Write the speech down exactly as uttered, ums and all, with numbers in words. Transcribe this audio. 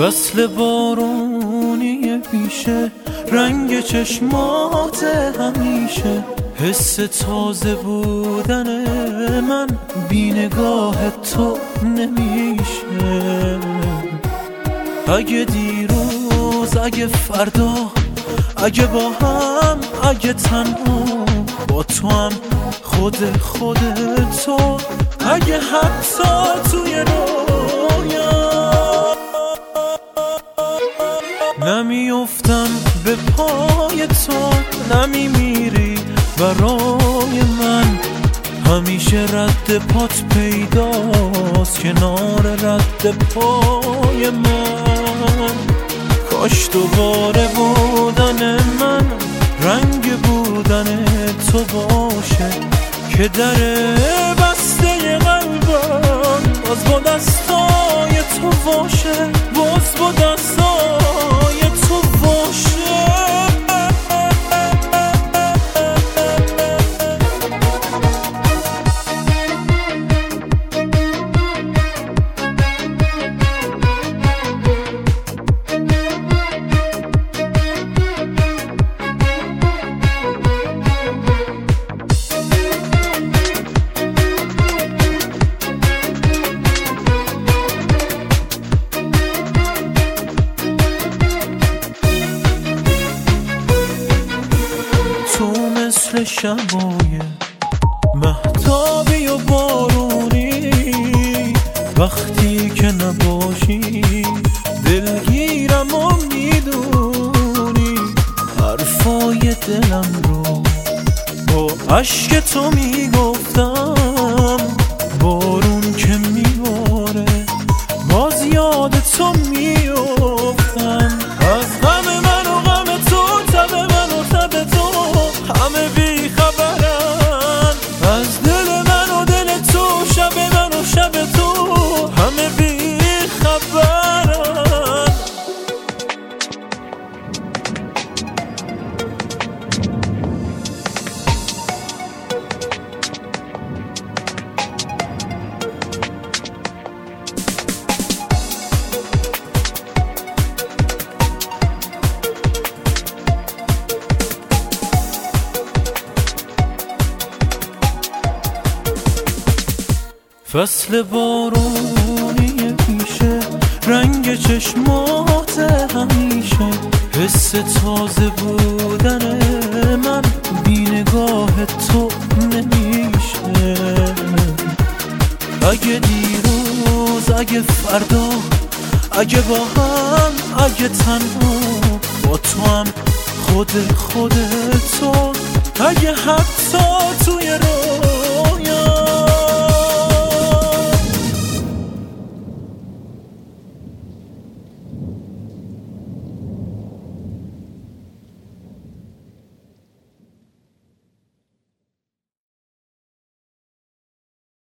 فصل بارونی پیشه، رنگ چشمات همیشه، حس تازه بودن من بی نگاه تو نمیشه. اگه دیروز، اگه فردا، اگه با هم، اگه تنها، با تو هم خود خود تو، اگه حتی توی رویا نمیافتم به پای تو، نمیمیری برای من، همیشه رد پات پیداست کنار رد پای من. کاش دوباره بودن من رنگ بودن تو باشه، که در بسته قلبم باز با دستای تو باشه، باز با دستای تو باشه. مثل شبای مهتابی و بارونی، وقتی که نباشی دلگیرم و میدونی، حرفای دلم رو با عشق تو میگفتم، بارون که میباره باز یاد تو میافتم. از غم من و غم تو، تب من و تب تو، همه بی خبرن. از دل من و دل تو، شب من و شب تو، همه بی خبرن. فصل بارونی پیشه، رنگ چشمات همیشه، حس تازه بودن من بی نگاه تو نمیشه. اگه دیروز، اگه فردا، اگه با هم، اگه تنها، با تو هم خود خود تو، اگه حتی توی رو